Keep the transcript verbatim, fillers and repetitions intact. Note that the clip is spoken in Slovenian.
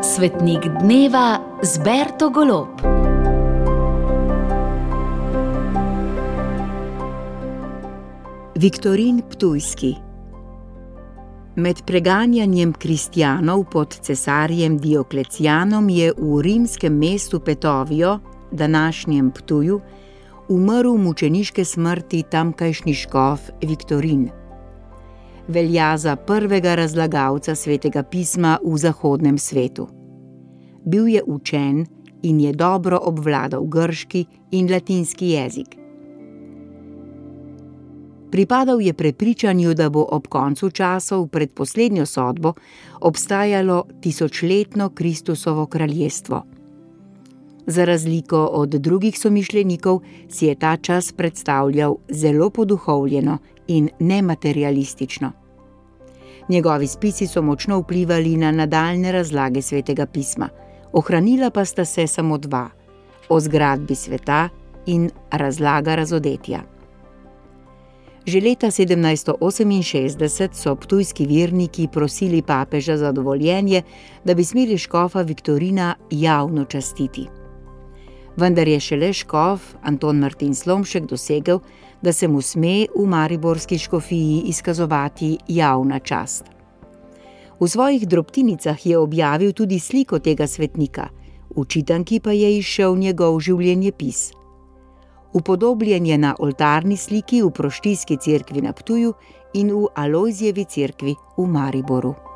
Svetnik dneva z Berto Golob. Viktorin Ptujski. Med preganjanjem kristjanov pod cesarjem Dioklecianom je v rimskem mestu Petovijo, današnjem Ptuju, umrl mučeniške smrti tamkajšnji škof Viktorin. Velja za prvega razlagalca svetega pisma v zahodnem svetu. Bil je učen in je dobro obvladal grški in latinski jezik. Pripadal je prepričanju, da bo ob koncu časov pred poslednjo sodbo obstajalo tisočletno Kristusovo kraljestvo. Za razliko od drugih somišljenikov si je ta čas predstavljal zelo poduhovljeno in nematerialistično. Njegovi spisi so močno vplivali na nadaljne razlage svetega pisma, ohranila pa sta se samo dva: o zgradbi sveta in razlaga razodetja. Že leta sedemnajststo oseminšestdeset so ptujski verniki prosili papeža za dovoljenje, da bi smeli škofa Viktorina javno častiti. Vendar je šele škof Anton Martin Slomšek dosegel, da se mu sme v mariborski škofiji izkazovati javna čast. V svojih drobtinicah je objavil tudi sliko tega svetnika, v čitanki pa je izšel njegov življenjepis. Upodobljen je na oltarni sliki v Proštijski cerkvi na Ptuju in v Alojzijevi cerkvi v Mariboru.